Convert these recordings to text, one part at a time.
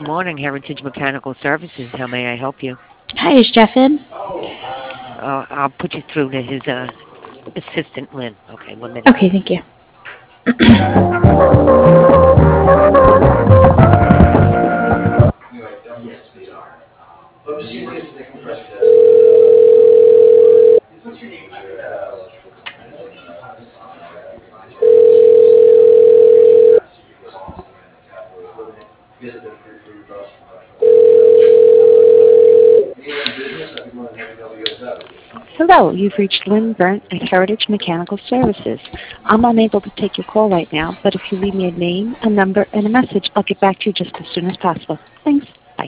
morning, Heritage Mechanical Services. How may I help you? Hi, is Jeff in? I'll put you through to his assistant, Lynn. Okay, 1 minute. Okay, thank you. Hello, you've reached Lynn Burnt at Heritage Mechanical Services. I'm unable to take your call right now, but if you leave me a name, a number, and a message, I'll get back to you just as soon as possible. Thanks. Bye.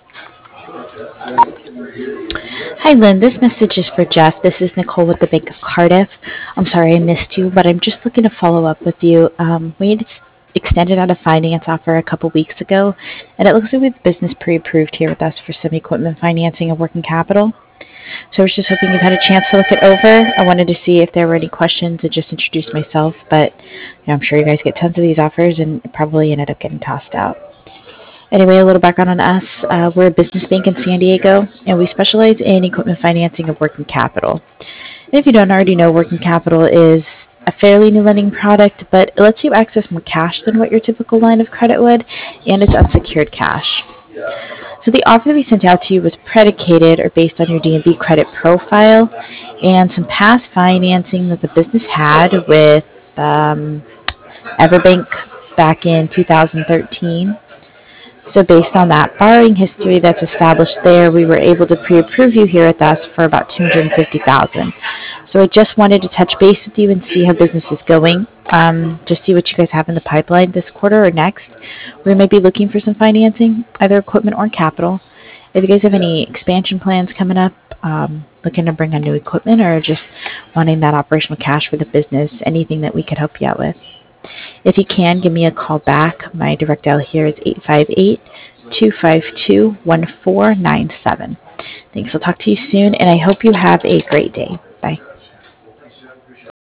Hi, Lynn. This message is for Jeff. This is Nicole with the Bank of Cardiff. I'm sorry I missed you, but I'm just looking to follow up with you. We had extended out a finance offer a couple weeks ago, and it looks like we have business pre-approved here with us for some equipment financing and working capital. So I was just hoping you've had a chance to look it over. I wanted to see if there were any questions and just introduce myself, but I'm sure you guys get tons of these offers and it probably ended up getting tossed out. Anyway, a little background on us. We're a business bank in San Diego, and we specialize in equipment financing and working capital. And if you don't already know, working capital is a fairly new lending product, but it lets you access more cash than what your typical line of credit would, and it's unsecured cash. So the offer that we sent out to you was predicated or based on your D&B credit profile and some past financing that the business had with Everbank back in 2013. So based on that borrowing history that's established there, we were able to pre-approve you here with us for about $250,000. So I just wanted to touch base with you and see how business is going. Just see what you guys have in the pipeline this quarter or next. We may be looking for some financing, either equipment or capital. If you guys have any expansion plans coming up, looking to bring on new equipment, or just wanting that operational cash for the business, anything that we could help you out with. If you can, give me a call back. My direct dial here is 858-252-1497. Thanks. I'll talk to you soon, and I hope you have a great day. Bye.